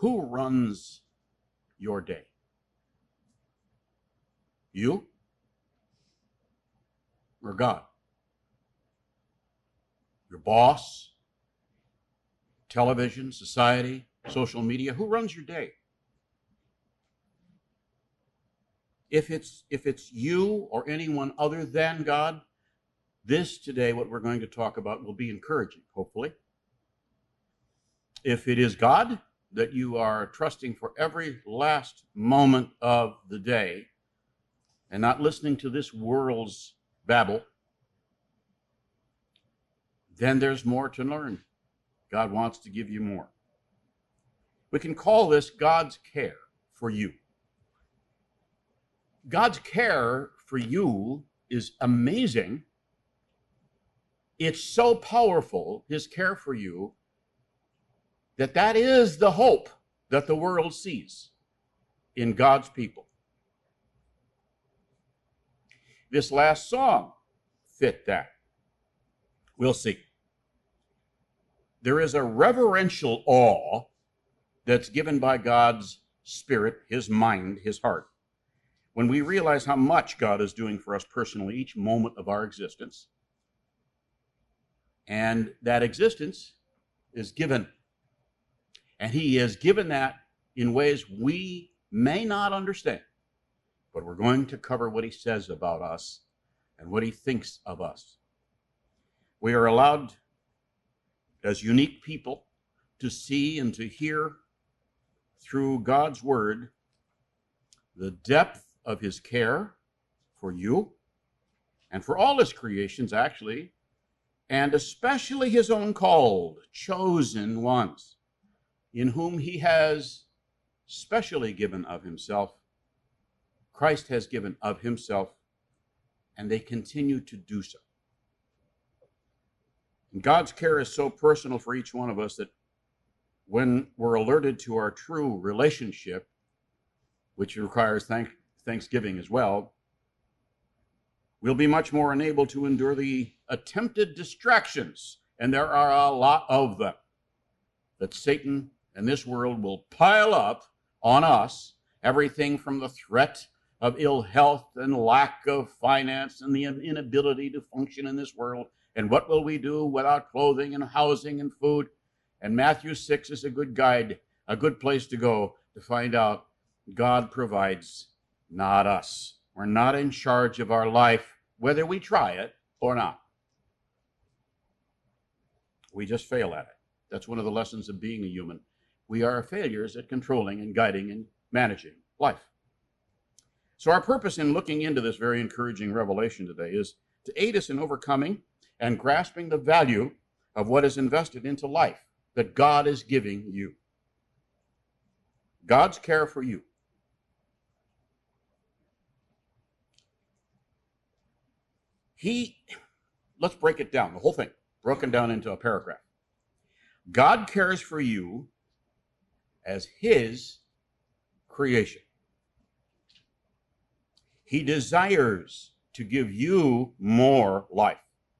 Who runs your day? You or God? Your boss, television, society, social media? Who runs your day? If it's you or anyone other than God, this today, what we're going to talk about, will be encouraging, hopefully. If it is God that you are trusting for every last moment of the day and not listening to this world's babble, then there's more to learn. God wants to give you more. We can call this God's care for you. God's care for you is amazing. It's so powerful, his care for you, that is the hope that the world sees in God's people. This last song fit that. We'll see. There is a reverential awe that's given by God's Spirit, his mind, his heart, when we realize how much God is doing for us personally each moment of our existence. And that existence is given. And he has given that in ways we may not understand. But we're going to cover what he says about us and what he thinks of us. We are allowed, as unique people, to see and to hear through God's word the depth of his care for you and for all his creations, actually, and especially his own called, chosen ones, in whom he has specially given of himself. Christ has given of himself, and they continue to do so. And God's care is so personal for each one of us that when we're alerted to our true relationship, which requires thanksgiving as well, we'll be much more enabled to endure the attempted distractions, and there are a lot of them, that Satan and this world will pile up on us, everything from the threat of ill health and lack of finance and the inability to function in this world. And what will we do without clothing and housing and food? And Matthew 6 is a good guide, a good place to go to find out God provides, not us. We're not in charge of our life, whether we try it or not. We just fail at it. That's one of the lessons of being a human. We are failures at controlling and guiding and managing life. So our purpose in looking into this very encouraging revelation today is to aid us in overcoming and grasping the value of what is invested into life that God is giving you. God's care for you. Let's break it down, the whole thing, broken down into a paragraph. God cares for you as his creation. He desires to give you more life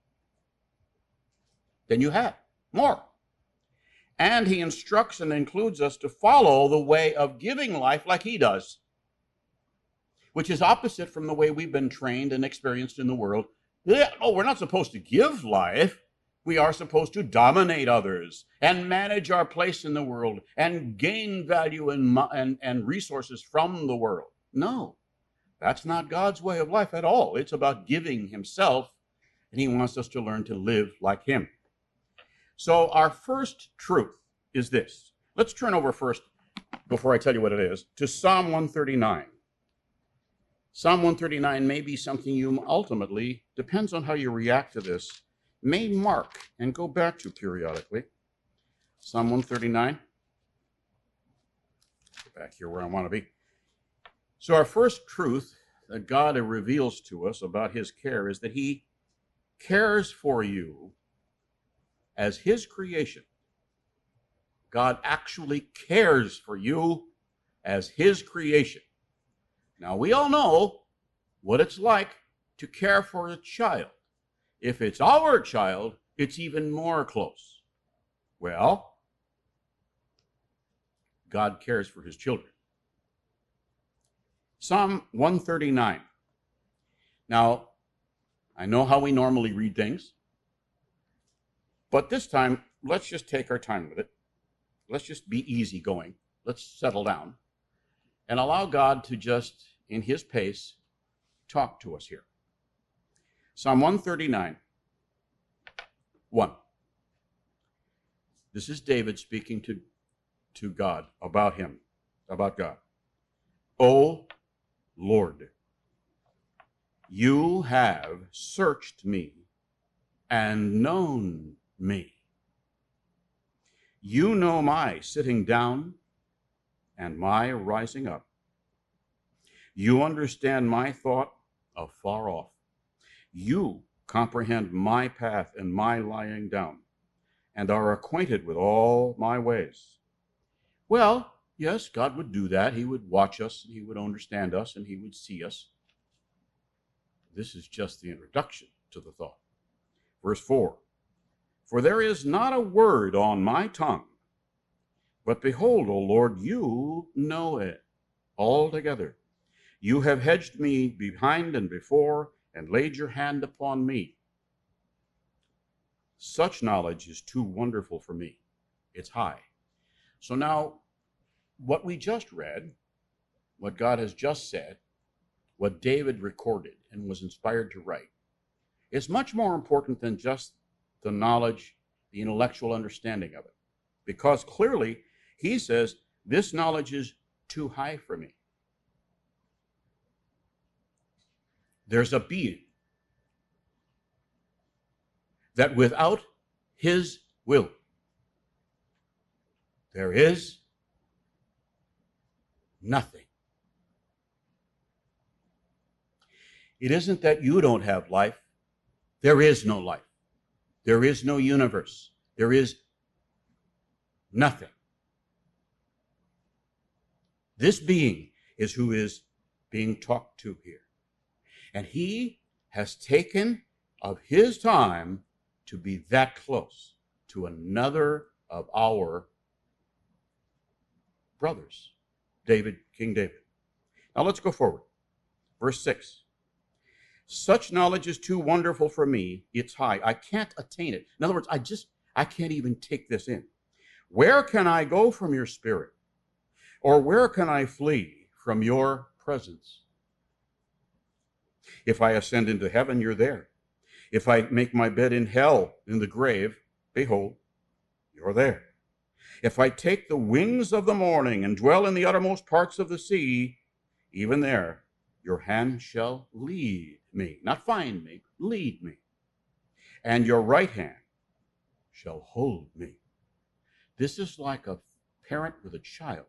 than you have, more. And he instructs and includes us to follow the way of giving life like he does, which is opposite from the way we've been trained and experienced in the world. We're not supposed to give life. We are supposed to dominate others and manage our place in the world and gain value and resources from the world. No, that's not God's way of life at all. It's about giving himself, and he wants us to learn to live like him. So our first truth is this. Let's turn over first, before I tell you what it is, to Psalm 139. Psalm 139 may be something you ultimately, depends on how you react to this, may mark and go back to periodically. Psalm 139. Back here where I want to be. So our first truth that God reveals to us about his care is that he cares for you as his creation. God actually cares for you as his creation. Now, we all know what it's like to care for a child. If it's our child, it's even more close. Well, God cares for his children. Psalm 139. Now, I know how we normally read things, but this time, let's just take our time with it. Let's just be easygoing. Let's settle down and allow God to just, in his pace, talk to us here. Psalm 139, 1. This is David speaking to God about him, about God. O Lord, you have searched me and known me. You know my sitting down and my rising up. You understand my thought afar off. You comprehend my path and my lying down, and are acquainted with all my ways. Well, yes, God would do that. He would watch us, and he would understand us, and he would see us. This is just the introduction to the thought. Verse 4, for there is not a word on my tongue, but behold, O Lord, you know it altogether. You have hedged me behind and before, and laid your hand upon me. Such knowledge is too wonderful for me. It's high. So now, what we just read, what God has just said, what David recorded and was inspired to write, is much more important than just the knowledge, the intellectual understanding of it. Because clearly, he says, this knowledge is too high for me. There's a being that without his will, there is nothing. It isn't that you don't have life. There is no life. There is no universe. There is nothing. This being is who is being talked to here. And he has taken of his time to be that close to another of our brothers, King David. Now let's go forward. Verse 6. Such knowledge is too wonderful for me. It's high. I can't attain it. In other words, I can't even take this in. Where can I go from your spirit? Or where can I flee from your presence? If I ascend into heaven, you're there. If I make my bed in hell, in the grave, behold, you're there. If I take the wings of the morning and dwell in the uttermost parts of the sea, even there your hand shall lead me, not find me, lead me. And your right hand shall hold me. This is like a parent with a child.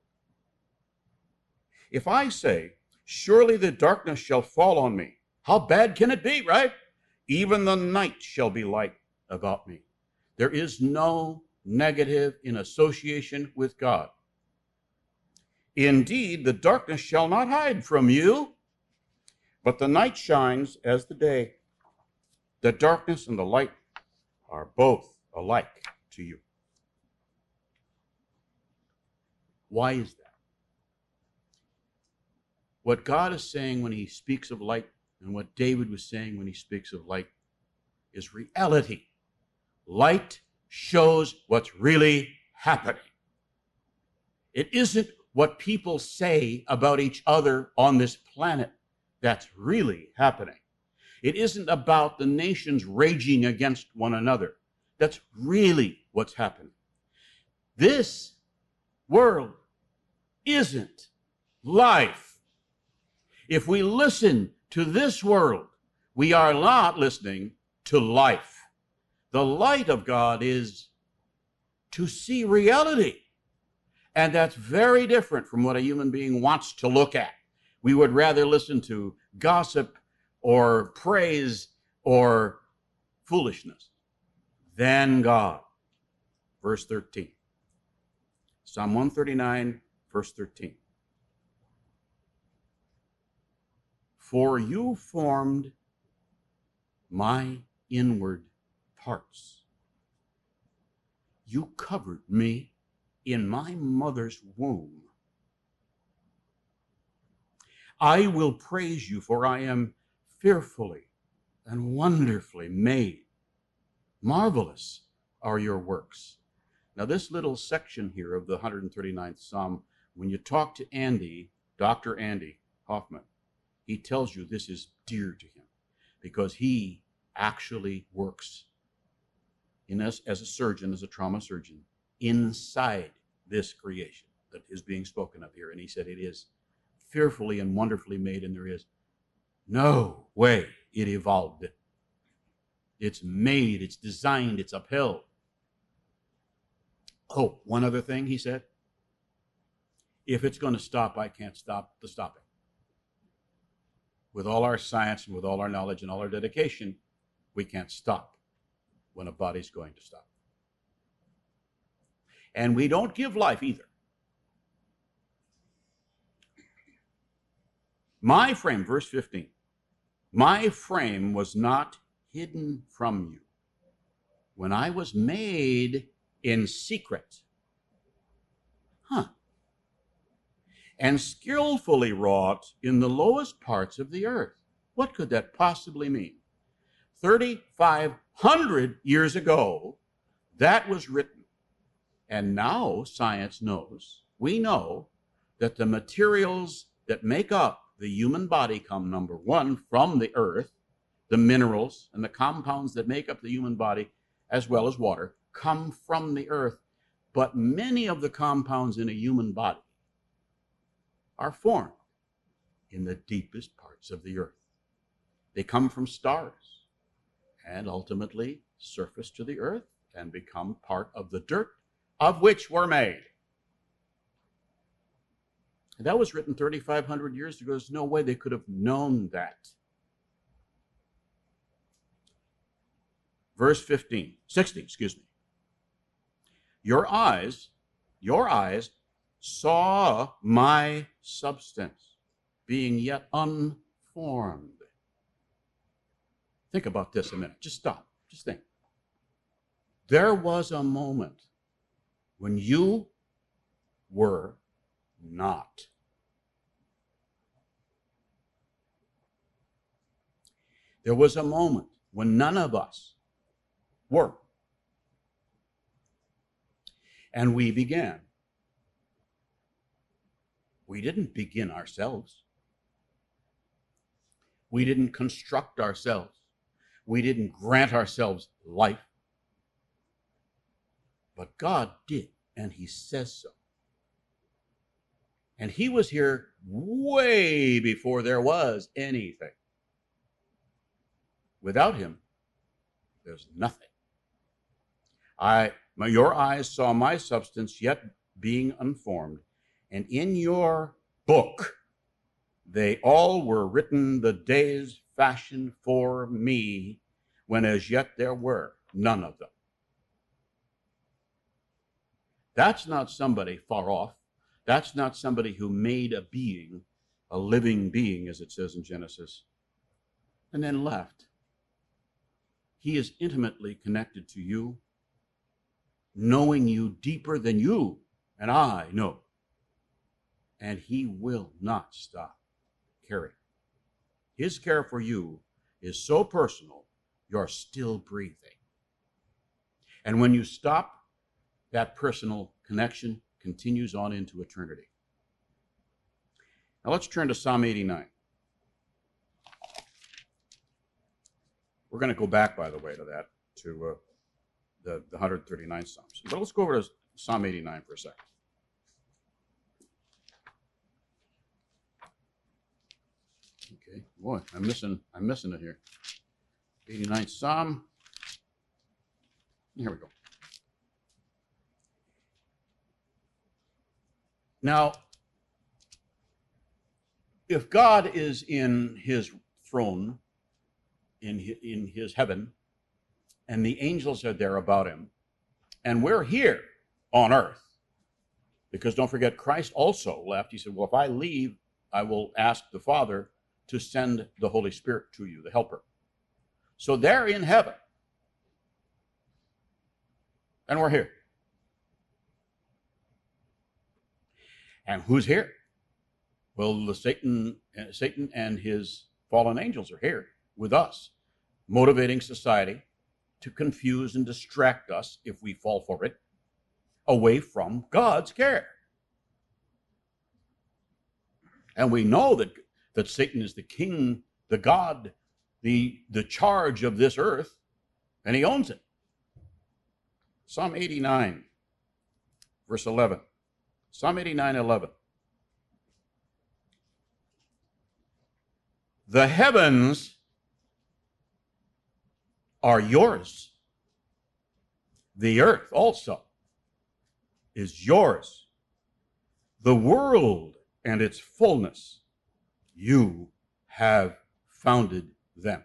If I say, surely the darkness shall fall on me, how bad can it be, right? Even the night shall be light about me. There is no negative in association with God. Indeed, the darkness shall not hide from you, but the night shines as the day. The darkness and the light are both alike to you. Why is that? What God is saying when he speaks of light and what David was saying when he speaks of light is reality. Light shows what's really happening. It isn't what people say about each other on this planet that's really happening. It isn't about the nations raging against one another. That's really what's happening. This world isn't life. If we listen to this world, we are not listening to life. The light of God is to see reality. And that's very different from what a human being wants to look at. We would rather listen to gossip or praise or foolishness than God. Verse 13. Psalm 139, verse 13. For you formed my inward parts. You covered me in my mother's womb. I will praise you, for I am fearfully and wonderfully made. Marvelous are your works. Now, this little section here of the 139th Psalm, when you talk to Andy, Dr. Andy Hoffman, he tells you this is dear to him because he actually works as a surgeon, as a trauma surgeon, inside this creation that is being spoken of here. And he said it is fearfully and wonderfully made, and there is no way it evolved. It's made, it's designed, it's upheld. Oh, one other thing he said. If it's going to stop, I can't stop the stopping. With all our science and with all our knowledge and all our dedication, we can't stop when a body's going to stop. And we don't give life either. My frame, verse 15, my frame was not hidden from you when I was made in secret. And skillfully wrought in the lowest parts of the earth. What could that possibly mean? 3,500 years ago, that was written. And now science knows, we know, that the materials that make up the human body come, number one, from the earth. The minerals and the compounds that make up the human body, as well as water, come from the earth. But many of the compounds in a human body are formed in the deepest parts of the earth. They come from stars and ultimately surface to the earth and become part of the dirt of which we're made. And that was written 3,500 years ago. There's no way they could have known that. Verse 16, Your eyes saw my substance being yet unformed. Think about this a minute. Just stop. Just think. There was a moment when you were not. There was a moment when none of us were. And we began. We didn't begin ourselves. We didn't construct ourselves. We didn't grant ourselves life. But God did, and he says so. And he was here way before there was anything. Without him, there's nothing. Your eyes saw my substance yet being unformed, and in your book they all were written, the days fashioned for me, when as yet there were none of them. That's not somebody far off. That's not somebody who made a being, a living being, as it says in Genesis, and then left. He is intimately connected to you, knowing you deeper than you and I know. And he will not stop caring. His care for you is so personal, you're still breathing. And when you stop, that personal connection continues on into eternity. Now let's turn to Psalm 89. We're going to go back, by the way, to that, to the 139th Psalms. But let's go over to Psalm 89 for a second. Okay, boy, I'm missing it here. 89th Psalm. Here we go. Now, if God is in his throne, in his heaven, and the angels are there about him, and we're here on earth, because don't forget, Christ also left. He said, well, if I leave, I will ask the Father to send the Holy Spirit to you, the helper. So they're in heaven, and we're here. And who's here? Well, Satan and his fallen angels are here with us, motivating society to confuse and distract us, if we fall for it, away from God's care. And we know that Satan is the king, the God, the charge of this earth, and he owns it. Psalm 89, verse 11. Psalm 89, 11. The heavens are yours. The earth also is yours. The world and its fullness, you have founded them.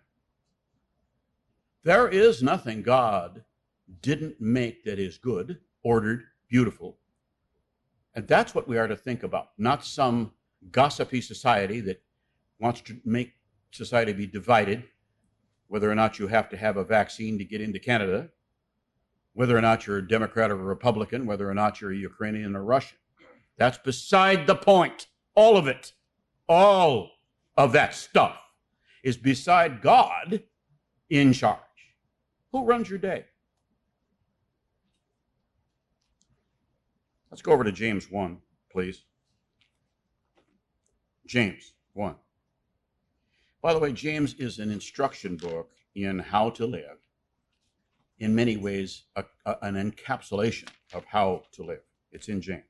There is nothing God didn't make that is good, ordered, beautiful. And that's what we are to think about, not some gossipy society that wants to make society be divided, whether or not you have to have a vaccine to get into Canada, whether or not you're a Democrat or a Republican, whether or not you're a Ukrainian or Russian. That's beside the point. All of it, all of that stuff is beside God in charge. Who runs your day? Let's go over to James 1, please. James 1. By the way, James is an instruction book in how to live. In many ways, an encapsulation of how to live. It's in James.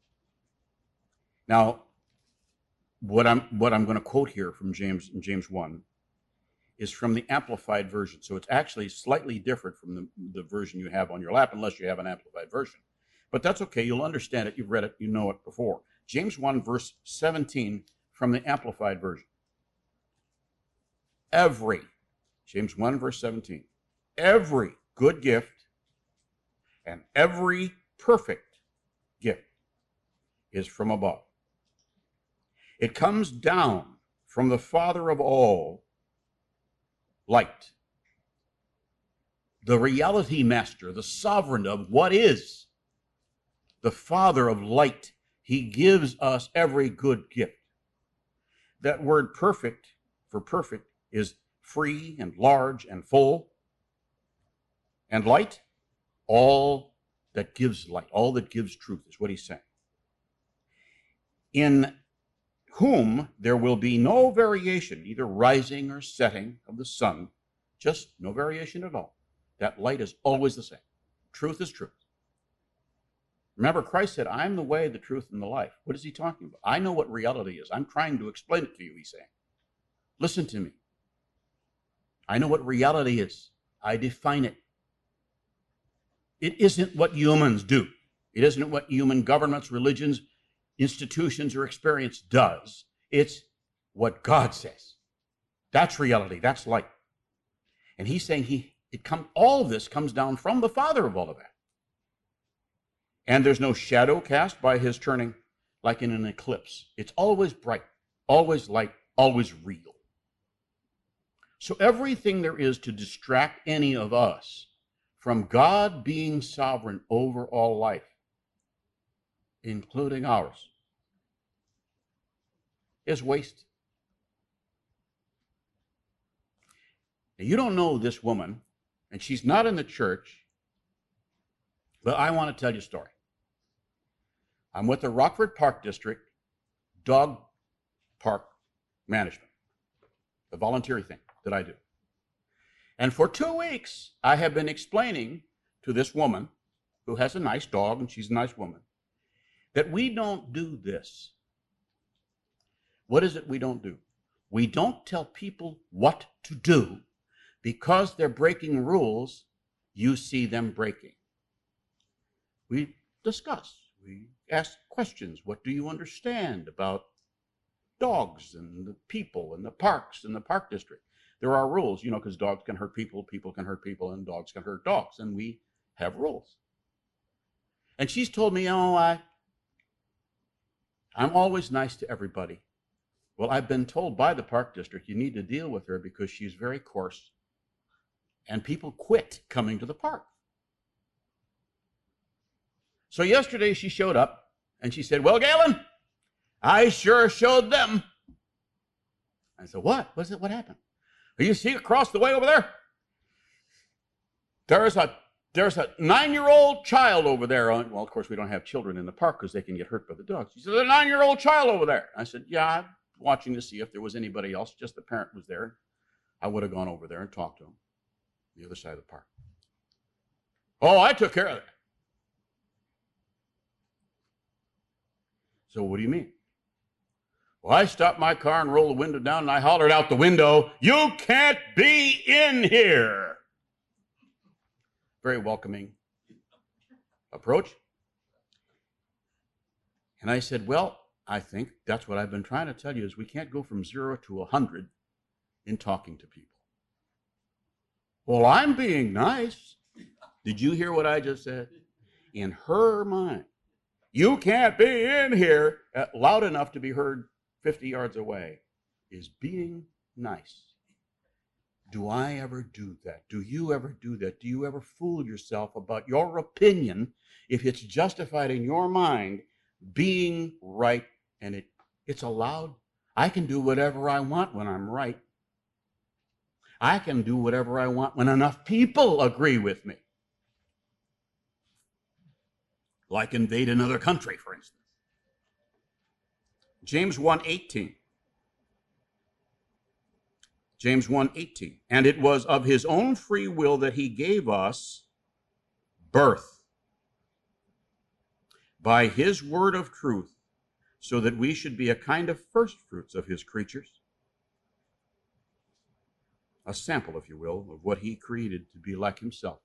Now, what I'm going to quote here from James in James 1 is from the Amplified version. So it's actually slightly different from the version you have on your lap, unless you have an Amplified version. But that's okay. You'll understand it. You've read it. You know it before. James 1, verse 17 from the Amplified version. James 1, verse 17, every good gift and every perfect gift is from above. It comes down from the Father of all light, the reality master, the sovereign of what is, the Father of light. He gives us every good gift. That word perfect, for perfect, is free and large and full. And light, all that gives light, all that gives truth is what he's saying. In whom there will be no variation, either rising or setting of the sun, just no variation at all. That light is always the same. Truth is truth. Remember, Christ said, I'm the way, the truth, and the life. What is he talking about? I know what reality is. I'm trying to explain it to you, he's saying. Listen to me. I know what reality is. I define it. It isn't what humans do. It isn't what human governments, religions, institutions, or experience does. It's what God says. That's reality. That's light. And he's saying all of this comes down from the Father of all of that. And there's no shadow cast by his turning like in an eclipse. It's always bright, always light, always real. So everything there is to distract any of us from God being sovereign over all life, including ours, is waste. Now, you don't know this woman, and she's not in the church, but I want to tell you a story. I'm with the Rockford Park District Dog Park Management, the voluntary thing that I do. And for 2 weeks, I have been explaining to this woman, who has a nice dog, and she's a nice woman, that we don't do this. What is it we don't do? We don't tell people what to do because they're breaking rules you see them breaking. We discuss. We ask questions. What do you understand about dogs and the people and the parks and the park district? There are rules, because dogs can hurt people, people can hurt people, and dogs can hurt dogs, and we have rules. And she's told me, I'm always nice to everybody. Well, I've been told by the park district you need to deal with her because she's very coarse, and people quit coming to the park. So yesterday she showed up, and she said, well, Galen, I sure showed them. I said, what? What happened? You see across the way over there? There's a 9-year-old child over there. Well, of course, we don't have children in the park because they can get hurt by the dogs. He said, there's a 9-year-old child over there. I said, yeah, I'm watching to see if there was anybody else. Just the parent was there. I would have gone over there and talked to him. The other side of the park. Oh, I took care of that. So what do you mean? Well, I stopped my car and rolled the window down, and I hollered out the window, you can't be in here. Very welcoming approach. And I said, well, I think that's what I've been trying to tell you is we can't go from 0 to 100 in talking to people. Well, I'm being nice. Did you hear what I just said? In her mind, you can't be in here loud enough to be heard 50 yards away is being nice. Do I ever do that? Do you ever do that? Do you ever fool yourself about your opinion if it's justified in your mind being right and it's allowed? I can do whatever I want when I'm right. I can do whatever I want when enough people agree with me. Like invade another country, for instance. James 1:18. James 1:18. And it was of his own free will that he gave us birth by his word of truth, so that we should be a kind of first fruits of his creatures. A sample, if you will, of what he created to be like himself.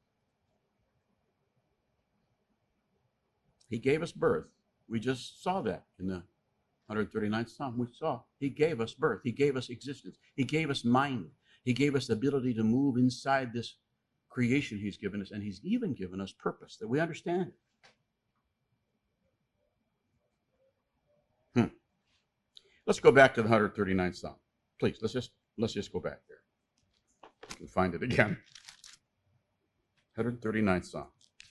He gave us birth. We just saw that in the 139th Psalm. We saw he gave us birth. He gave us existence. He gave us mind. He gave us the ability to move inside this creation he's given us, and he's even given us purpose, that we understand it. Let's go back to the 139th Psalm. Please, let's just go back there. You can find it again. 139th Psalm.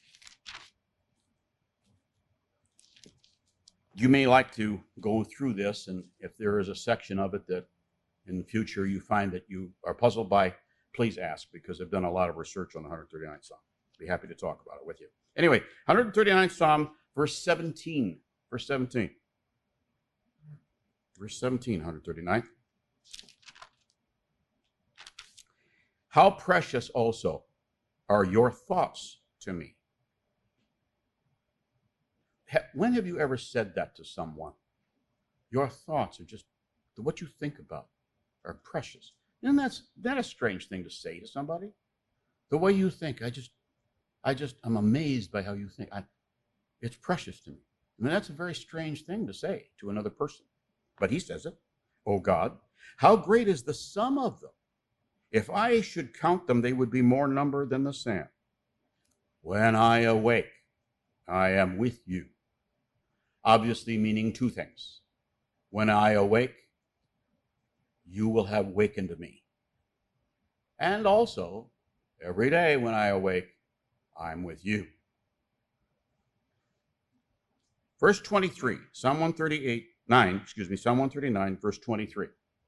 You may like to go through this, and if there is a section of it that in the future you find that you are puzzled by, please ask, because I've done a lot of research on the 139th Psalm. I'd be happy to talk about it with you. Anyway, 139th Psalm, verse 17. Verse 17. Verse 17, 139. How precious also are your thoughts to me. When have you ever said that to someone? Your thoughts are just, what you think about are precious. Isn't that a strange thing to say to somebody? The way you think, I'm amazed by how you think. It's precious to me. I mean, that's a very strange thing to say to another person. But he says it. Oh God, how great is the sum of them? If I should count them, they would be more number than the sand. When I awake, I am with you. Obviously meaning two things. When I awake, you will have wakened me. And also, every day when I awake, I'm with you. Verse 23, Psalm 139, verse 23.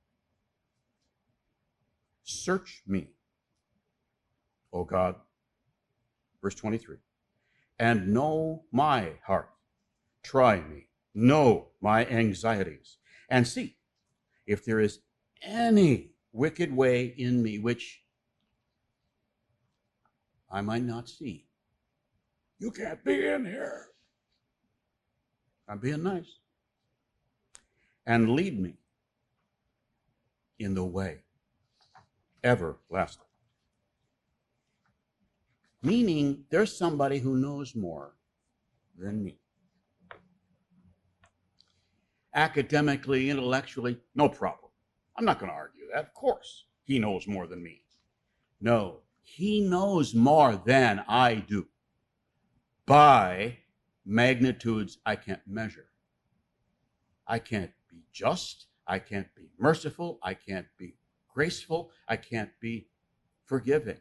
Search me, O God, verse 23, and know my heart. Try me, know my anxieties, and see if there is any wicked way in me which I might not see. You can't be in here. I'm being nice. And lead me in the way everlasting. Meaning there's somebody who knows more than me. Academically, intellectually, no problem. I'm not going to argue that. Of course, he knows more than me. No, he knows more than I do by magnitudes I can't measure. I can't be just. I can't be merciful. I can't be graceful. I can't be forgiving.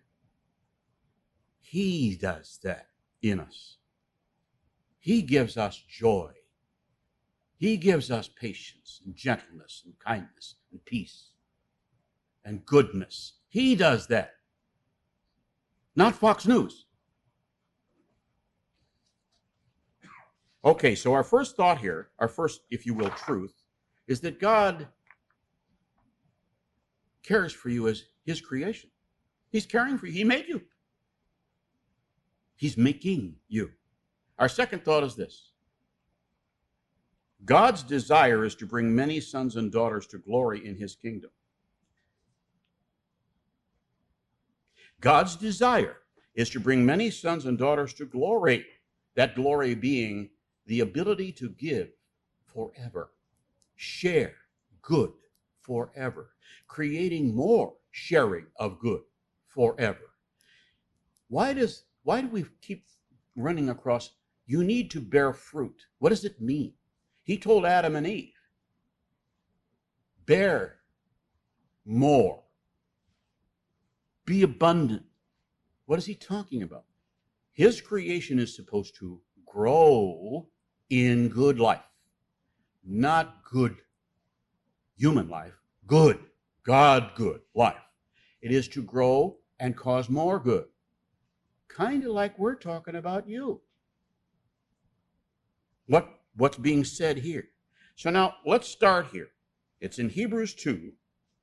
He does that in us. He gives us joy. He gives us patience and gentleness and kindness and peace and goodness. He does that, not Fox News. Okay, so our first thought here, our first, if you will, truth, is that God cares for you as his creation. He's caring for you. He made you. He's making you. Our second thought is this. God's desire is to bring many sons and daughters to glory in his kingdom. God's desire is to bring many sons and daughters to glory, that glory being the ability to give forever, share good forever, creating more sharing of good forever. Why do we keep running across, you need to bear fruit? What does it mean? He told Adam and Eve, bear more, be abundant. What is he talking about? His creation is supposed to grow in good life, not good human life, good, God good life. It is to grow and cause more good, kind of like we're talking about you. What's being said here? So now let's start here. It's in Hebrews 2.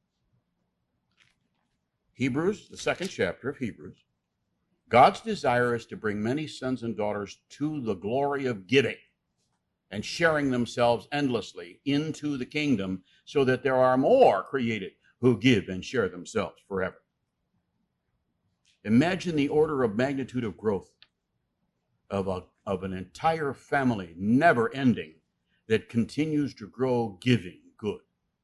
Hebrews, the second chapter of Hebrews. God's desire is to bring many sons and daughters to the glory of giving and sharing themselves endlessly into the kingdom so that there are more created who give and share themselves forever. Imagine the order of magnitude of growth of an entire family, never ending, that continues to grow giving good.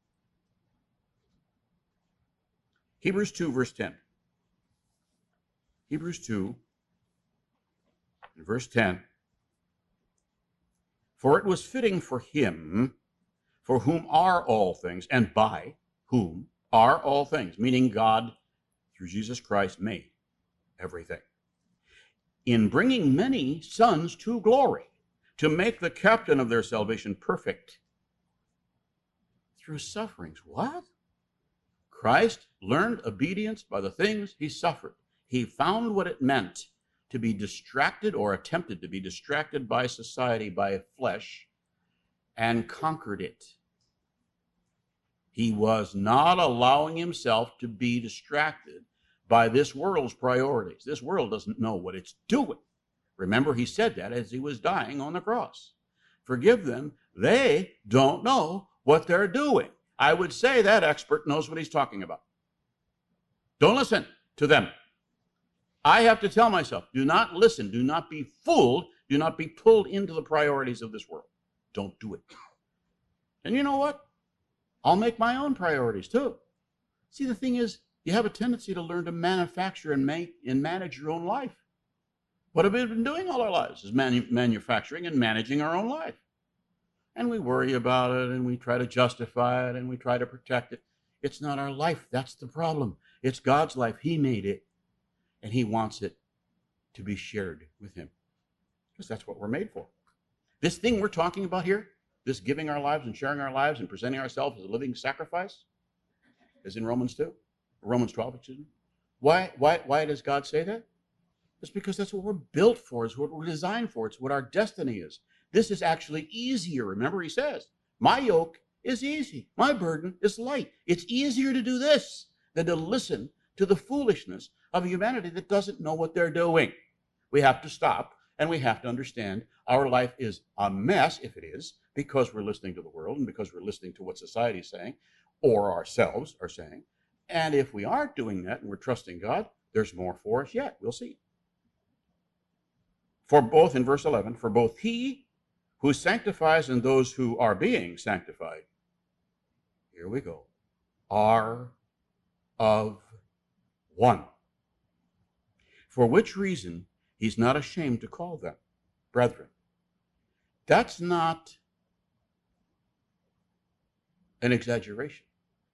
Hebrews 2, verse 10. Hebrews 2, verse 10. For it was fitting for him, for whom are all things, and by whom are all things, meaning God, through Jesus Christ, made everything, in bringing many sons to glory, to make the captain of their salvation perfect through sufferings. What? Christ learned obedience by the things he suffered. He found what it meant to be distracted or attempted to be distracted by society, by flesh, and conquered it. He was not allowing himself to be distracted by this world's priorities. This world doesn't know what it's doing. Remember, he said that as he was dying on the cross. Forgive them. They don't know what they're doing. I would say that expert knows what he's talking about. Don't listen to them. I have to tell myself, do not listen, do not be fooled, do not be pulled into the priorities of this world. Don't do it. And you know what? I'll make my own priorities too. See, the thing is, you have a tendency to learn to manufacture and make and manage your own life. What have we been doing all our lives is manufacturing and managing our own life. And we worry about it, and we try to justify it, and we try to protect it. It's not our life. That's the problem. It's God's life. He made it, and he wants it to be shared with him, because that's what we're made for. This thing we're talking about here, this giving our lives and sharing our lives and presenting ourselves as a living sacrifice, is in Romans 2, Romans 12, excuse me. Why does God say that? It's because that's what we're built for. It's what we're designed for. It's what our destiny is. This is actually easier. Remember, he says, my yoke is easy. My burden is light. It's easier to do this than to listen to the foolishness of humanity that doesn't know what they're doing. We have to stop and we have to understand our life is a mess, if it is, because we're listening to the world and because we're listening to what society is saying or ourselves are saying. And if we aren't doing that and we're trusting God, there's more for us yet. We'll see. For both, in verse 11, for both he who sanctifies and those who are being sanctified, here we go, are of one. For which reason he's not ashamed to call them brethren. That's not an exaggeration.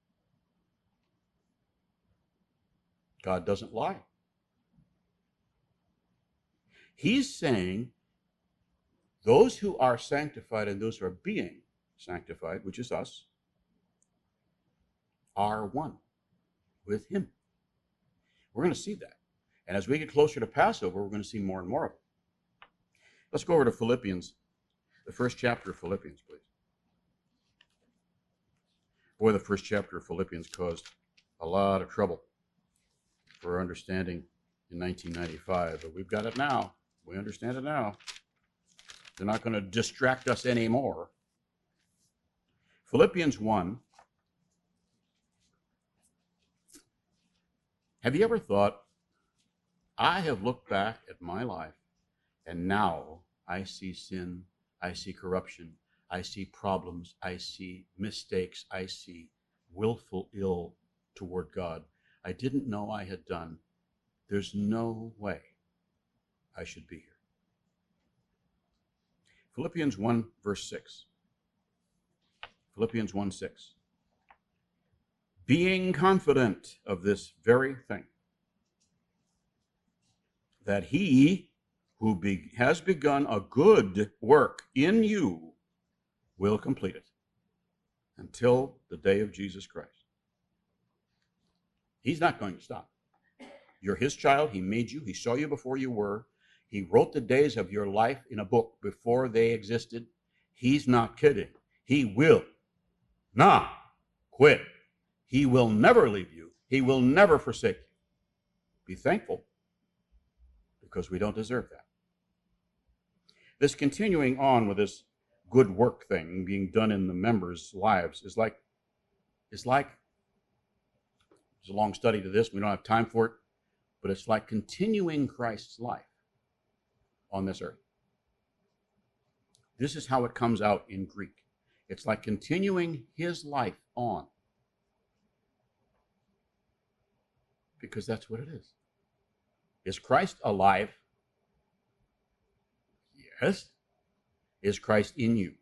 God doesn't lie. He's saying those who are sanctified and those who are being sanctified, which is us, are one with him. We're going to see that. And as we get closer to Passover, we're going to see more and more of it. Let's go over to Philippians, the first chapter of Philippians, please. Boy, the first chapter of Philippians caused a lot of trouble for our understanding in 1995, but we've got it now. We understand it now. They're not going to distract us anymore. Philippians 1. Have you ever thought, I have looked back at my life, and now I see sin, I see corruption, I see problems, I see mistakes, I see willful ill toward God I didn't know I had done. There's no way I should be here. Philippians 1, verse 6. Philippians 1, 6. Being confident of this very thing, that he who has begun a good work in you will complete it until the day of Jesus Christ. He's not going to stop. You're his child. He made you. He saw you before you were. He wrote the days of your life in a book before they existed. He's not kidding. He will not quit. He will never leave you. He will never forsake you. Be thankful, because we don't deserve that. This continuing on with this good work thing being done in the members' lives is like, there's a long study to this. We don't have time for it, but it's like continuing Christ's life on this earth. This is how it comes out in Greek. It's like continuing his life on, because that's what it is. Is Christ alive? Yes. Is Christ in you?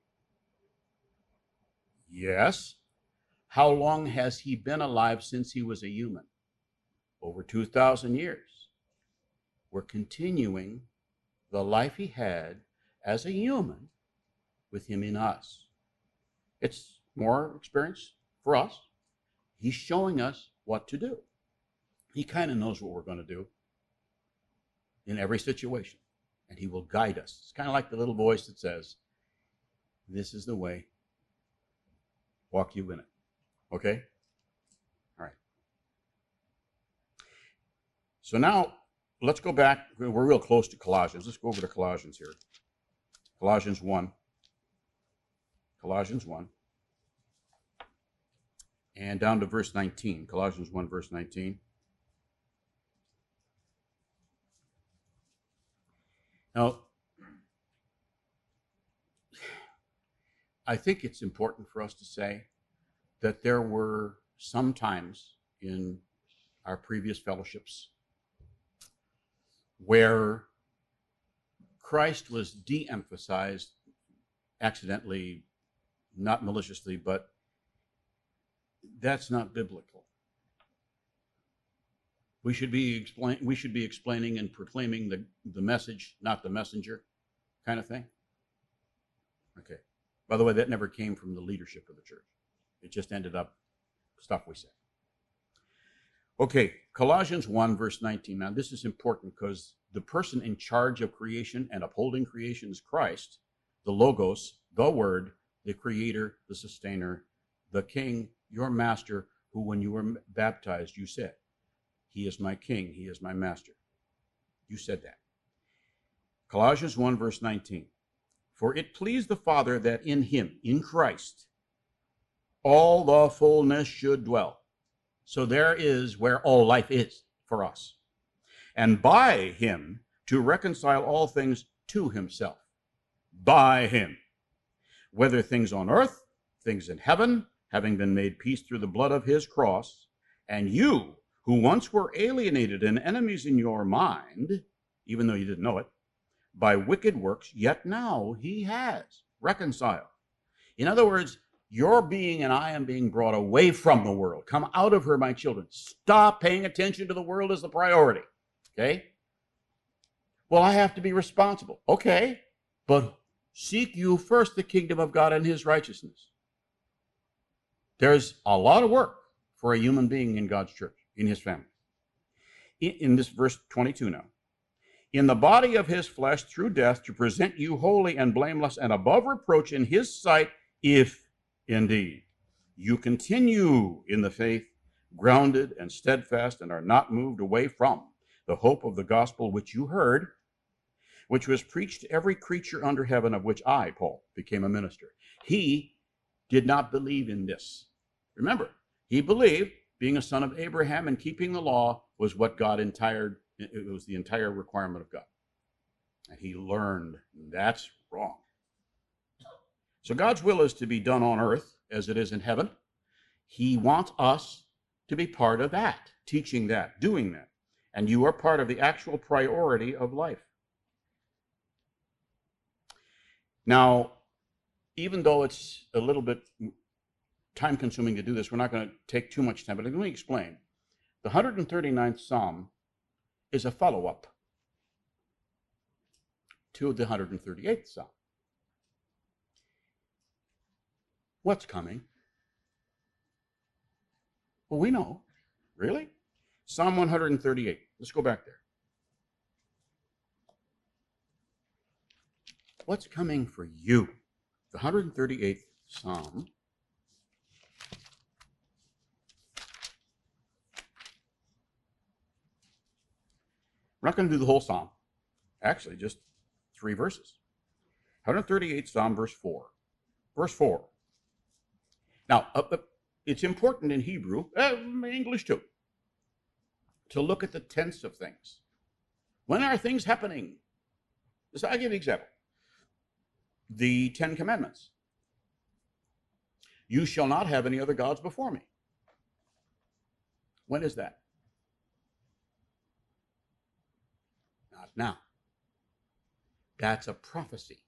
Yes. How long has he been alive since he was a human? Over 2,000 years. We're continuing the life he had as a human with him in us. It's more experience for us. He's showing us what to do. He kind of knows what we're going to do in every situation, and he will guide us. It's kind of like the little voice that says, this is the way, walk you in it. Okay? All right. So now, let's go back. We're real close to Colossians. Let's go over to Colossians here. Colossians 1. Colossians 1. And down to verse 19. Colossians 1, verse 19. Now, I think it's important for us to say that there were some times in our previous fellowships where Christ was de-emphasized accidentally, not maliciously, but that's not biblical. We should be explaining and proclaiming the message, not the messenger, kind of thing. Okay. By the way, that never came from the leadership of the church. It just ended up stuff we said. Okay, Colossians 1, verse 19. Now, this is important because the person in charge of creation and upholding creation is Christ, the Logos, the Word, the Creator, the Sustainer, the King, your Master, who when you were baptized, you said, he is my King, he is my Master. You said that. Colossians 1, verse 19. For it pleased the Father that in him, in Christ, all the fullness should dwell. So there is where all life is for us. And by him to reconcile all things to himself. By him. Whether things on earth, things in heaven, having been made peace through the blood of his cross, and you, who once were alienated and enemies in your mind, even though you didn't know it, by wicked works, yet now he has reconciled. In other words, your being and I am being brought away from the world. Come out of her, my children. Stop paying attention to the world as the priority. Okay? Well, I have to be responsible. Okay, but Seek you first the kingdom of God and his righteousness. There's a lot of work for a human being in God's church, in his family. In this verse 22 now. In the body of his flesh through death to present you holy and blameless and above reproach in his sight, if indeed you continue in the faith, grounded and steadfast, and are not moved away from the hope of the gospel which you heard, which was preached to every creature under heaven, of which I, Paul, became a minister. He did not believe in this. Remember, he believed being a son of Abraham and keeping the law was what God it was the entire requirement of God. And he learned that's wrong. So God's will is to be done on earth as it is in heaven. He wants us to be part of that, teaching that, doing that. And you are part of the actual priority of life. Now, even though it's a little bit time-consuming to do this, we're not going to take too much time, but let me explain. The 139th Psalm is a follow-up to the 138th Psalm. What's coming? Well, we know. Really? Psalm 138. Let's go back there. What's coming for you? The 138th Psalm. We're not going to do the whole Psalm. Actually, just 3 verses. 138th Psalm, verse 4. Verse 4. Now, it's important in Hebrew, English too, to look at the tense of things. When are things happening? So I'll give you an example. The 10 Commandments. You shall not have any other gods before me. When is that? Not now. That's a prophecy.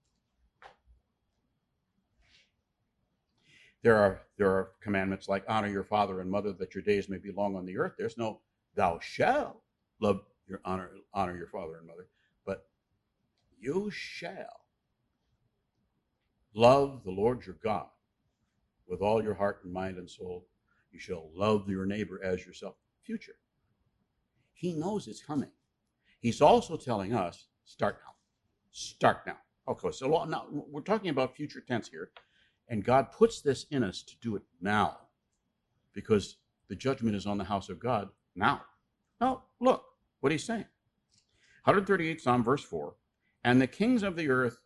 There are commandments like honor your father and mother that your days may be long on the earth. There's no thou shalt love your honor your father and mother, but you shall love the Lord your God with all your heart and mind and soul. You shall love your neighbor as yourself. Future. He knows it's coming. He's also telling us, start now. Start now. Okay, so now we're talking about future tense here, and God puts this in us to do it now because the judgment is on the house of God now. Now, look what he's saying. 138 Psalm, verse 4, and the kings of the earth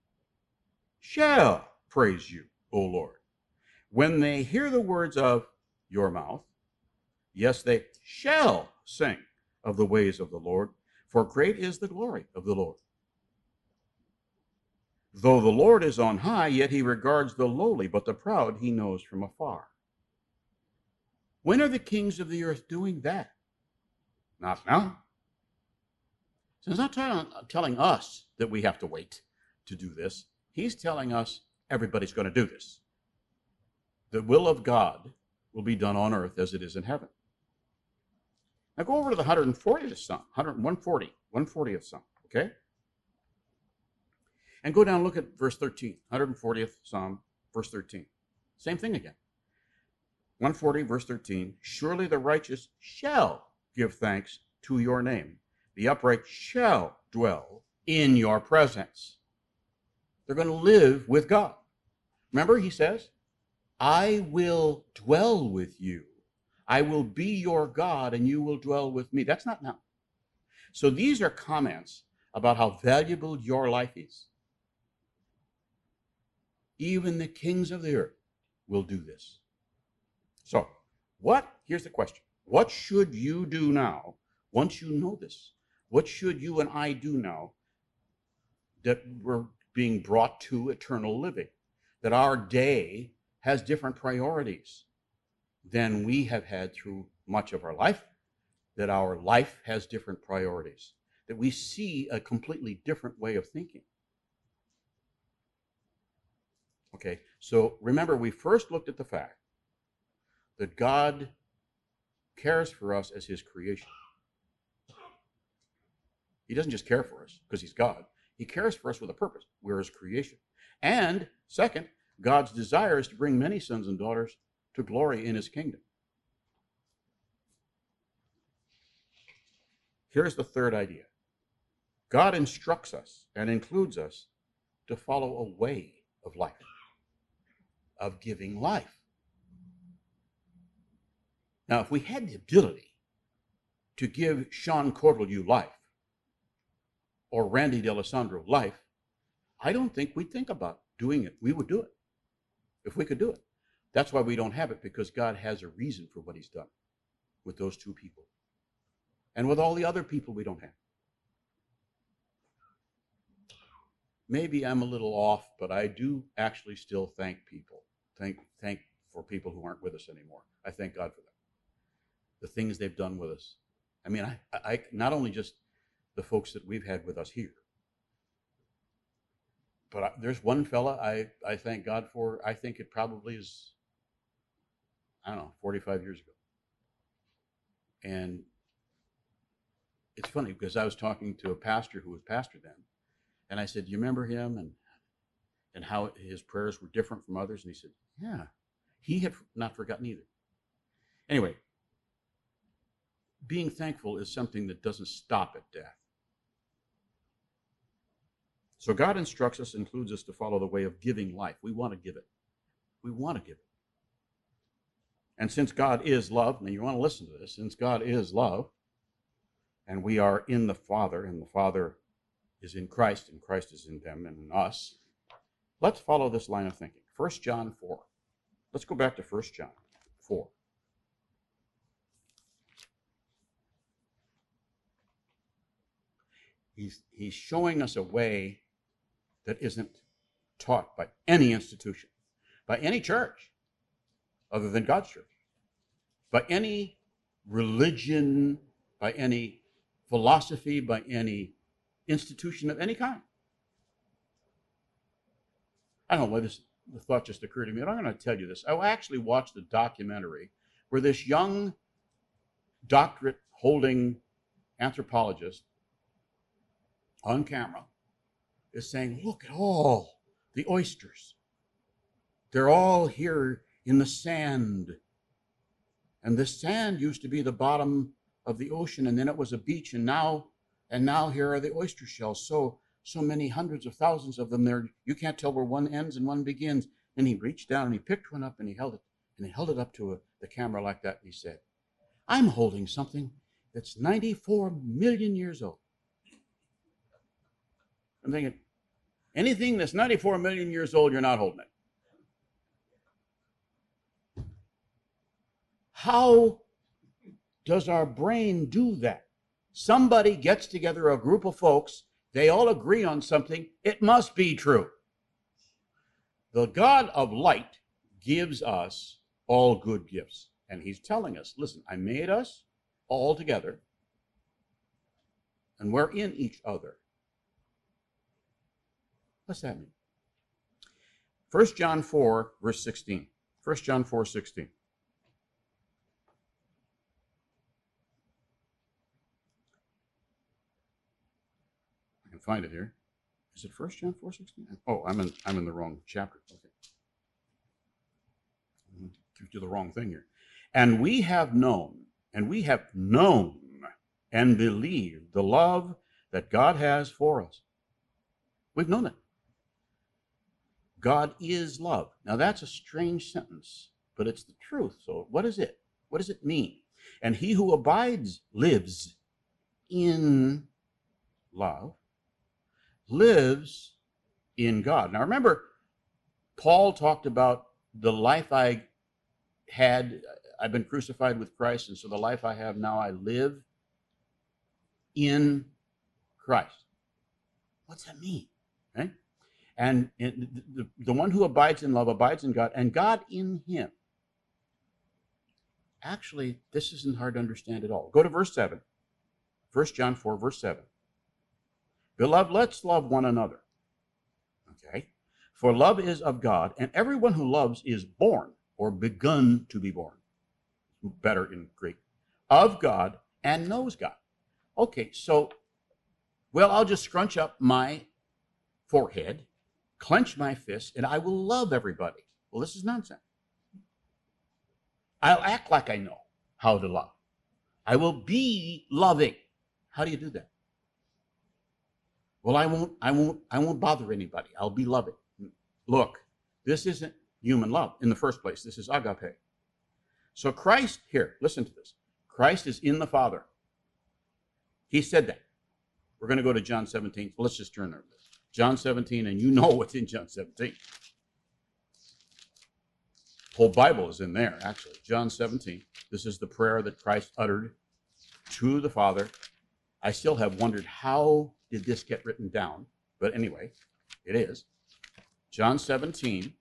shall praise you, O Lord, when they hear the words of your mouth. Yes, they shall sing of the ways of the Lord, for great is the glory of the Lord. Though the Lord is on high, yet he regards the lowly, but the proud he knows from afar. When are the kings of the earth doing that? Not now. So he's not telling us that we have to wait to do this. He's telling us everybody's going to do this. The will of God will be done on earth as it is in heaven. Now go over to the 140th Psalm, 140th Psalm, okay? And go down and look at verse 13, 140th Psalm, verse 13. Same thing again. 140, verse 13, surely the righteous shall give thanks to your name. The upright shall dwell in your presence. They're going to live with God. Remember, he says, I will dwell with you. I will be your God and you will dwell with me. That's not now. So these are comments about how valuable your life is. Even the kings of the earth will do this. So, here's the question. What should you do now once you know this? What should you and I do now that we're being brought to eternal living? That our day has different priorities than we have had through much of our life, that our life has different priorities, that we see a completely different way of thinking. Okay, so remember, we first looked at the fact that God cares for us as his creation. He doesn't just care for us because he's God. He cares for us with a purpose. We're his creation. And second, God's desire is to bring many sons and daughters to glory in his kingdom. Here's the third idea. God instructs us and includes us to follow a way of life, of giving life. Now, if we had the ability to give Sean Cortelyou life or Randy D'Alessandro life, I don't think we'd think about doing it. We would do it if we could do it. That's why we don't have it, because God has a reason for what he's done with those two people and with all the other people we don't have. Maybe I'm a little off, but I do actually still thank people. Thank for people who aren't with us anymore. I thank God for them. The things they've done with us. I mean, I not only just the folks that we've had with us here, but there's one fella I thank God for. I think it probably is, I don't know, 45 years ago. And it's funny because I was talking to a pastor who was pastor then, and I said, "Do you remember him and how his prayers were different from others?" And he said, "Yeah, he had not forgotten either." Anyway, being thankful is something that doesn't stop at death. So God instructs us, includes us to follow the way of giving life. We want to give it. We want to give it. And since God is love, now you want to listen to this, since God is love, and we are in the Father, and the Father is in Christ, and Christ is in them and in us, let's follow this line of thinking. 1 John 4. Let's go back to 1 John 4. He's showing us a way that isn't taught by any institution, by any church, other than God's church, by any religion, by any philosophy, by any institution of any kind. I don't know why the thought just occurred to me, but I'm going to tell you this. I actually watched a documentary where this young doctorate-holding anthropologist on camera is saying, "Look at all the oysters. They're all here in the sand. And the sand used to be the bottom of the ocean, and then it was a beach, and now here are the oyster shells. So many hundreds of thousands of them there. You can't tell where one ends and one begins." And he reached down and he picked one up and he held it up to the camera like that, and he said, "I'm holding something that's 94 million years old." I'm thinking, anything that's 94 million years old, you're not holding it. How does our brain do that? Somebody gets together a group of folks, they all agree on something, it must be true. The God of light gives us all good gifts. And he's telling us, listen, I made us all together, and we're in each other. What's that mean? 1 John 4, verse 16. 1 John 4, 16. I can find it here. Is it 1 John 4, 16? Oh, I'm in the wrong chapter. Okay. I'm to the wrong thing here. And we have known and believed the love that God has for us. We've known it. God is love. Now that's a strange sentence, but it's the truth. So what is it? What does it mean? And he who abides, lives in love, lives in God. Now remember, Paul talked about the life I had, I've been crucified with Christ, and so the life I have now I live in Christ. What's that mean? Okay? And the one who abides in love abides in God, and God in him. Actually, this isn't hard to understand at all. Go to verse 7. 1 John 4, verse 7. Beloved, let's love one another. Okay? For love is of God, and everyone who loves is born, or begun to be born. Better in Greek. Of God, and knows God. Okay, so, well, I'll just scrunch up my forehead, clench my fists, and I will love everybody. Well, this is nonsense. I'll act like I know how to love. I will be loving. How do you do that? Well, I won't bother anybody. I'll be loving. Look, this isn't human love in the first place. This is agape. So Christ, here, listen to this. Christ is in the Father. He said that. We're going to go to John 17. Let's just turn there. John 17, and you know what's in John 17. The whole Bible is in there, actually. John 17. This is the prayer that Christ uttered to the Father. I still have wondered, how did this get written down? But anyway, it is. John 17.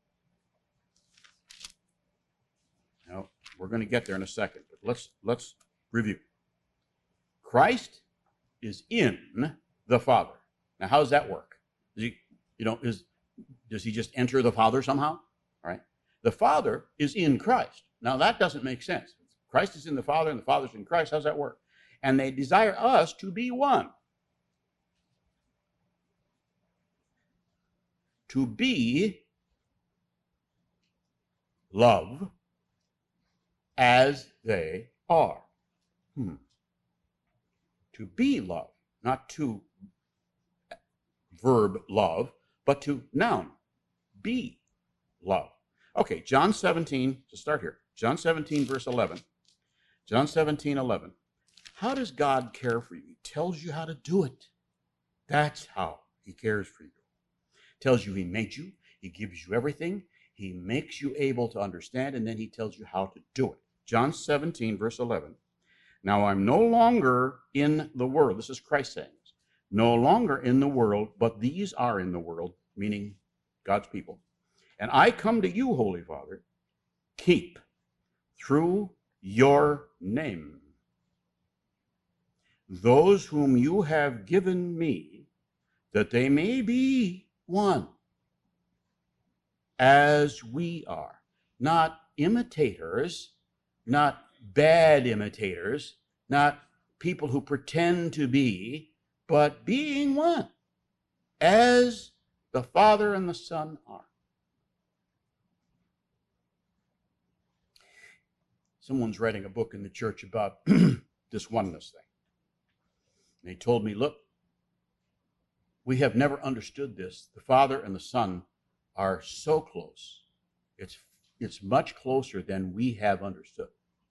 Now, we're going to get there in a second, but let's review. Christ is in the Father. Now, how does that work? Does he just enter the Father somehow? All right. The Father is in Christ. Now, that doesn't make sense. Christ is in the Father and the Father's in Christ. How does that work? And they desire us to be one. To be love as they are. To be love, not to verb love, but to noun, be love. Okay, John 17, to start here. John 17, verse 11. John 17, 11. How does God care for you? He tells you how to do it. That's how he cares for you. Tells you he made you. He gives you everything. He makes you able to understand, and then he tells you how to do it. John 17, verse 11. Now I'm no longer in the world. This is Christ saying this. No longer in the world, but these are in the world, meaning God's people. And I come to you, Holy Father, keep through your name those whom you have given me, that they may be one, as we are. Not imitators, not bad imitators, not people who pretend to be, but being one, as the Father and the Son are. Someone's writing a book in the church about this oneness thing. And they told me, look, we have never understood this. The Father and the Son are so close. It's much closer than we have understood.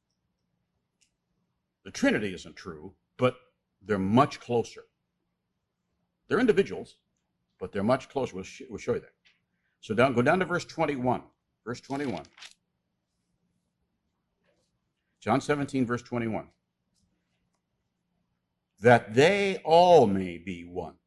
The Trinity isn't true, but they're much closer. They're individuals, but they're much closer. We'll show you that. So go down to verse 21. Verse 21. John 17, verse 21. That they all may be one.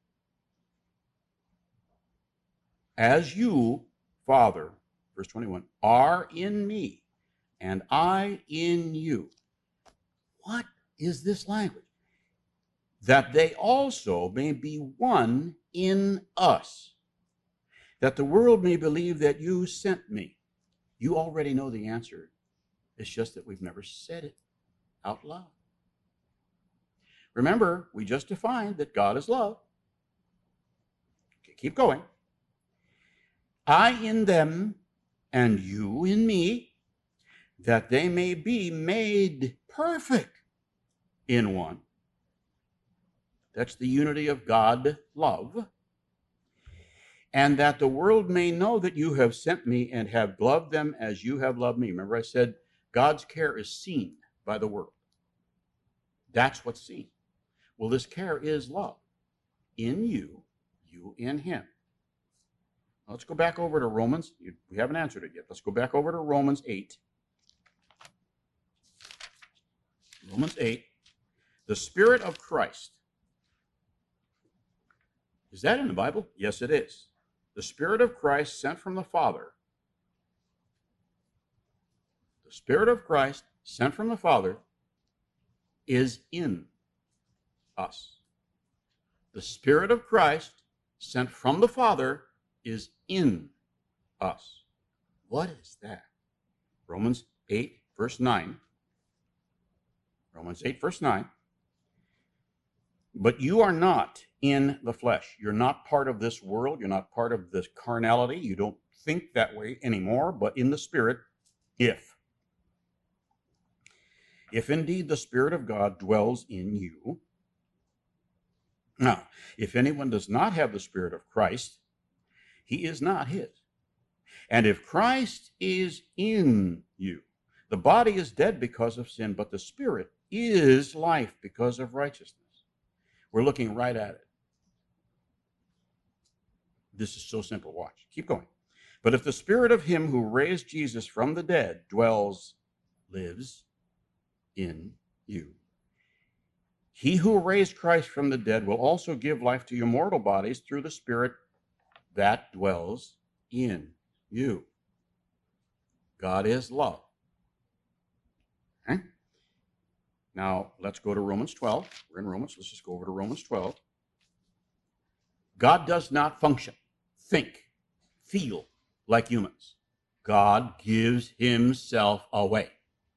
As you, Father, verse 21, are in me, and I in you. What is this language? That they also may be one in us, that the world may believe that you sent me. You already know the answer. It's just that we've never said it out loud. Remember, we just defined that God is love. Okay, keep going. I in them, and you in me, that they may be made perfect in one. That's the unity of God, love. And that the world may know that you have sent me and have loved them as you have loved me. Remember I said God's care is seen by the world. That's what's seen. Well, this care is love. In you, you in him. Let's go back over to Romans. We haven't answered it yet. Let's go back over to Romans 8. Romans 8. The Spirit of Christ. Is that in the Bible? Yes, it is. The Spirit of Christ sent from the Father. The Spirit of Christ sent from the Father is in us. The Spirit of Christ sent from the Father is in us. What is that? Romans 8, verse 9. Romans 8, verse 9. But you are not in the flesh. You're not part of this world. You're not part of this carnality. You don't think that way anymore, but in the Spirit, if indeed the Spirit of God dwells in you. Now, if anyone does not have the Spirit of Christ, he is not his. And if Christ is in you, the body is dead because of sin, but the Spirit is life because of righteousness. We're looking right at it. This is so simple. Watch. Keep going. But if the Spirit of him who raised Jesus from the dead lives in you, he who raised Christ from the dead will also give life to your mortal bodies through the Spirit that dwells in you. God is love. Okay? Now, let's go to Romans 12. We're in Romans. Let's just go over to Romans 12. God does not function, think, feel like humans. God gives himself away.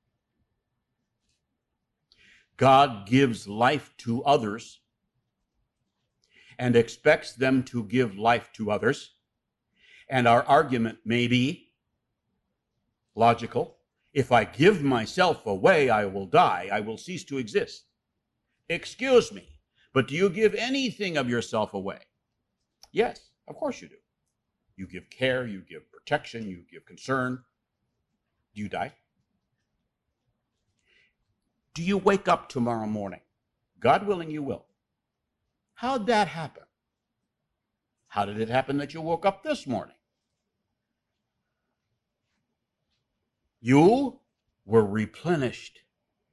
God gives life to others and expects them to give life to others. And our argument may be logical. If I give myself away, I will die. I will cease to exist. Excuse me, but do you give anything of yourself away? Yes, of course you do. You give care, you give protection, you give concern. Do you die? Do you wake up tomorrow morning? God willing, you will. How'd that happen? How did it happen that you woke up this morning? You were replenished.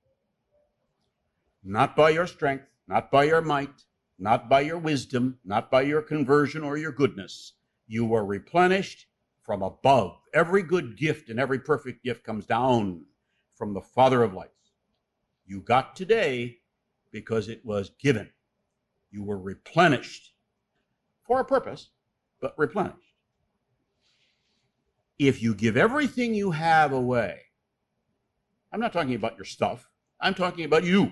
Not by your strength, not by your might, not by your wisdom, not by your conversion or your goodness. You were replenished from above. Every good gift and every perfect gift comes down from the Father of lights. You got today because it was given. You were replenished for a purpose, but replenished. If you give everything you have away, I'm not talking about your stuff, I'm talking about you.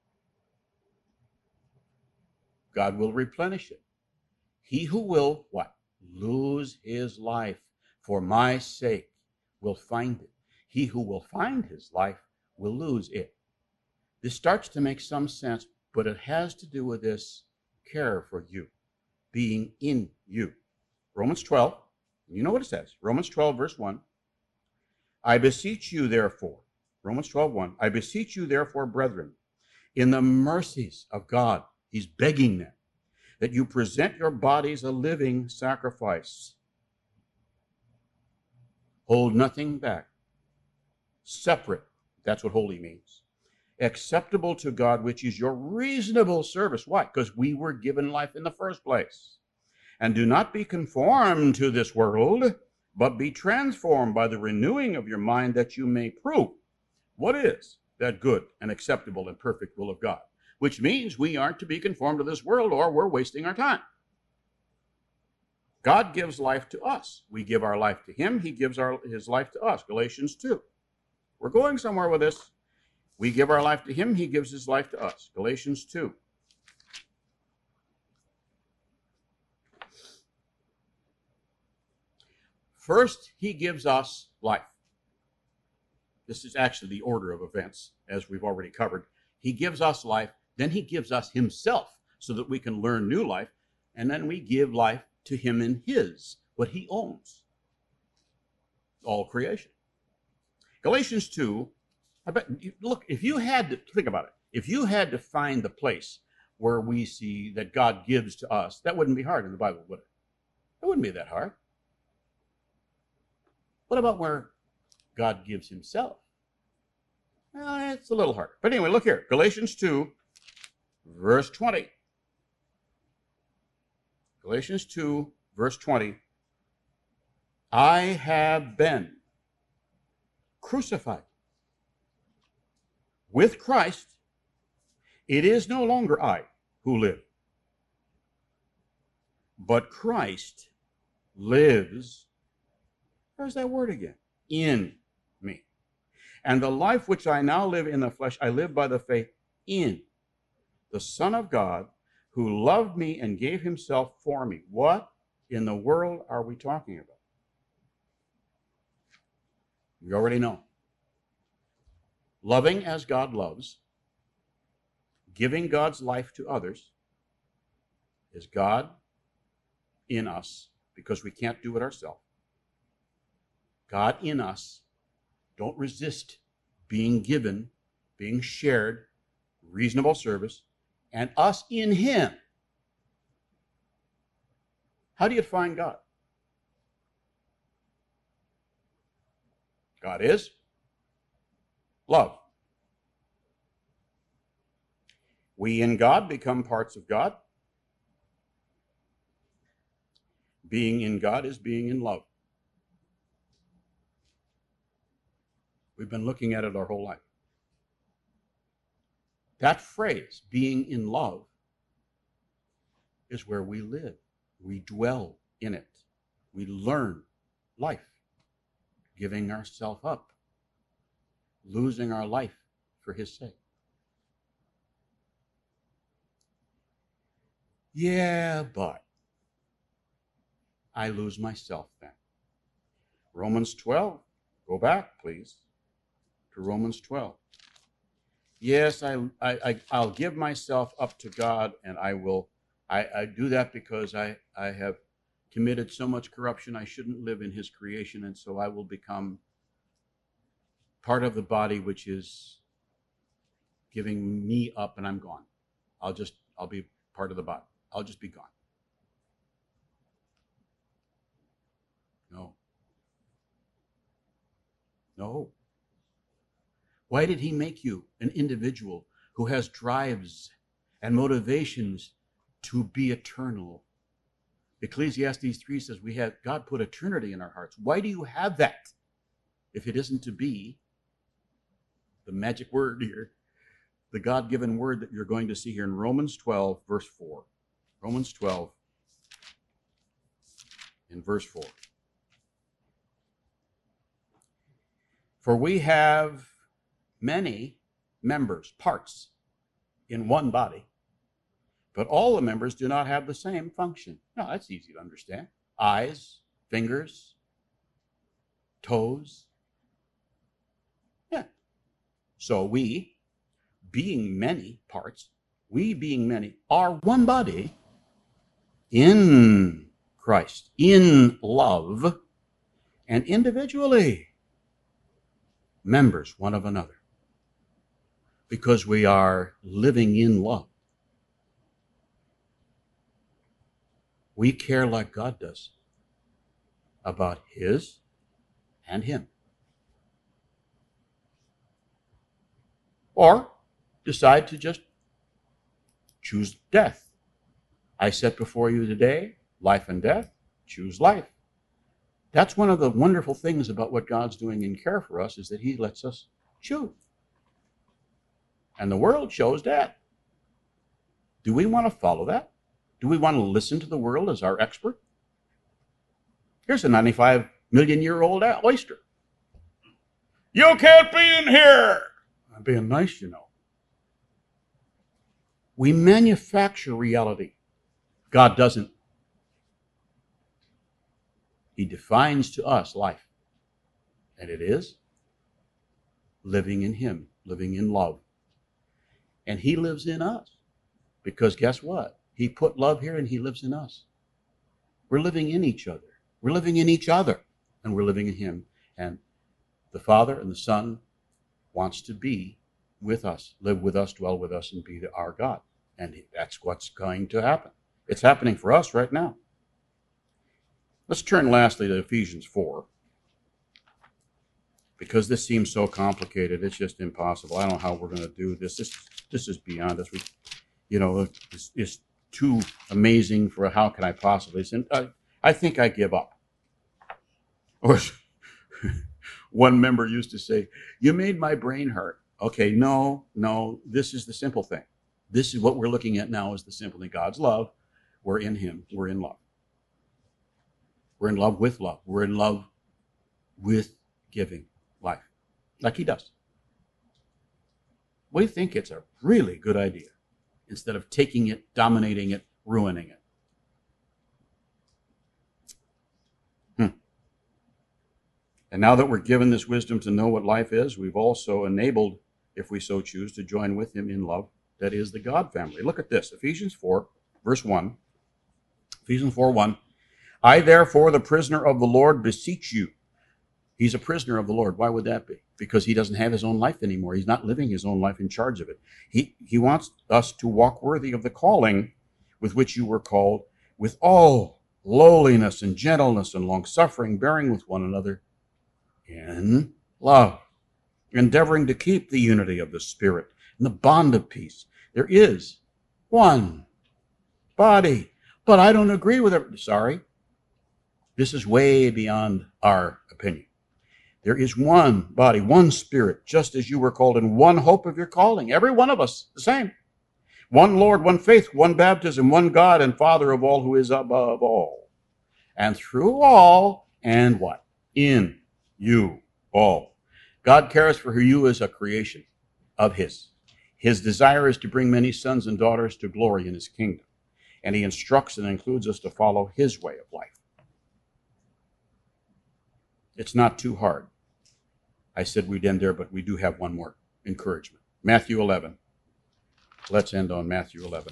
God will replenish it. He who will, what? Lose his life for my sake will find it. He who will find his life will lose it. This starts to make some sense, but it has to do with this care for you, being in you. Romans 12, you know what it says. Romans 12, verse 1. I beseech you, therefore, Romans 12:1, I beseech you, therefore, brethren, in the mercies of God, he's begging them, that you present your bodies a living sacrifice. Hold nothing back. Separate, that's what holy means. Acceptable to God, which is your reasonable service. Why? Because we were given life in the first place. And do not be conformed to this world, but be transformed by the renewing of your mind, that you may prove what is that good and acceptable and perfect will of God. Which means we aren't to be conformed to this world, or we're wasting our time. God gives life to us. We give our life to him. He gives his life to us. Galatians 2. We're going somewhere with this. We give our life to him. He gives his life to us. Galatians 2. First, he gives us life. This is actually the order of events, as we've already covered. He gives us life, then he gives us himself so that we can learn new life, and then we give life to him in his, what he owns. All creation. Galatians 2, I bet, look, if you had to, think about it, if you had to find the place where we see that God gives to us, that wouldn't be hard in the Bible, would it? It wouldn't be that hard. What about where God gives himself? Well, it's a little harder. But anyway, look here. Galatians 2, verse 20. Galatians 2, verse 20. I have been crucified with Christ. It is no longer I who live, but Christ lives. There's that word again. In me. And the life which I now live in the flesh, I live by the faith in the Son of God, who loved me and gave himself for me. What in the world are we talking about? You already know. Loving as God loves, giving God's life to others, is God in us, because we can't do it ourselves. God in us. Don't resist being given, being shared, reasonable service, and us in him. How do you find God? God is love. We in God become parts of God. Being in God is being in love. We've been looking at it our whole life. That phrase, being in love, is where we live. We dwell in it. We learn life, giving ourselves up, losing our life for his sake. Yeah, but I lose myself then. Romans 12, go back, please, to Romans 12. Yes, I'll give myself up to God, and I do that because I have committed so much corruption. I shouldn't live in his creation, and so I will become part of the body which is giving me up, and I'm gone. I'll be part of the body. I'll just be gone. No. No. Why did he make you an individual who has drives and motivations to be eternal? Ecclesiastes 3 says God put eternity in our hearts. Why do you have that if it isn't to be the magic word here, the God-given word that you're going to see here in Romans 12, verse 4. Romans 12 in verse 4. For we have many members, parts, in one body, but all the members do not have the same function. No, that's easy to understand. Eyes, fingers, toes. Yeah. So we, being many parts, are one body in Christ, in love, and individually members one of another, because we are living in love. We care like God does about his and him. Or decide to just choose death. I set before you today life and death. Choose life. That's one of the wonderful things about what God's doing in care for us, is that he lets us choose. And the world chose death. Do we want to follow that? Do we want to listen to the world as our expert? Here's a 95 million year old oyster. You can't be in here. I'm being nice, you know. We manufacture reality. God doesn't. He defines to us life. And it is living in him, living in love. And he lives in us. Because guess what? He put love here and he lives in us. We're living in each other. We're living in each other. And we're living in him. And the Father and the Son wants to be with us, live with us, dwell with us, and be our God. And that's what's going to happen. It's happening for us right now. Let's turn lastly to Ephesians 4. Because this seems so complicated, it's just impossible. I don't know how we're going to do this. This is beyond us. It's too amazing for how can I possibly sin. I think I give up. Or one member used to say, "You made my brain hurt." Okay, no, this is the simple thing. This is what we're looking at now, is the simple thing. God's love. We're in him. We're in love. We're in love with love. We're in love with giving life, like he does. We think it's a really good idea. instead of taking it, dominating it, ruining it. And now that we're given this wisdom to know what life is, we've also enabled, if we so choose, to join with him in love. That is the God family. Look at this, Ephesians 4, verse 1. Ephesians 4:1. I, therefore, the prisoner of the Lord, beseech you. He's a prisoner of the Lord. Why would that be? Because he doesn't have his own life anymore. He's not living his own life in charge of it. He wants us to walk worthy of the calling with which you were called, with all lowliness and gentleness and long-suffering, bearing with one another in love, endeavoring to keep the unity of the Spirit and the bond of peace. There is one body, but I don't agree with it. Sorry. This is way beyond our opinion. There is one body, one Spirit, just as you were called in one hope of your calling. Every one of us, the same. One Lord, one faith, one baptism, one God and Father of all, who is above all, and through all, and what? In you all. God cares for you as a creation of his. His desire is to bring many sons and daughters to glory in his kingdom. And he instructs and includes us to follow his way of life. It's not too hard. I said we'd end there, but we do have one more encouragement. Matthew 11. Let's end on Matthew 11.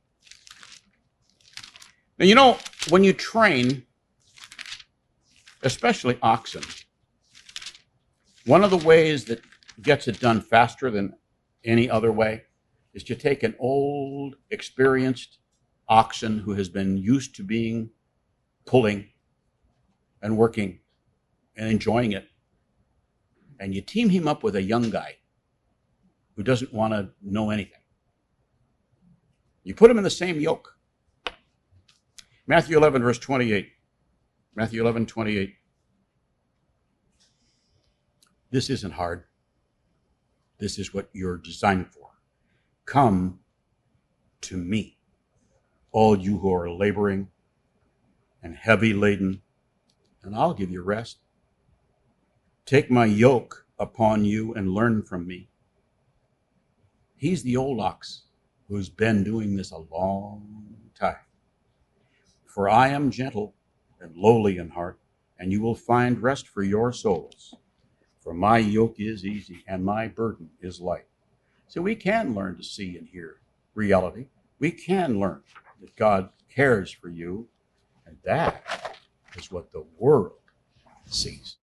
Now, you know, when you train, especially oxen, one of the ways that gets it done faster than any other way is to take an old, experienced oxen who has been used to pulling and working and enjoying it, and you team him up with a young guy who doesn't want to know anything. You put him in the same yoke. Matthew 11, verse 28. Matthew 11, 28. This isn't hard. This is what you're designed for. Come to me, all you who are laboring and heavy laden, and I'll give you rest. Take my yoke upon you and learn from me. He's the old ox who's been doing this a long time. For I am gentle and lowly in heart, and you will find rest for your souls. For my yoke is easy and my burden is light. So we can learn to see and hear reality. We can learn that God cares for you, and that is what the world sees.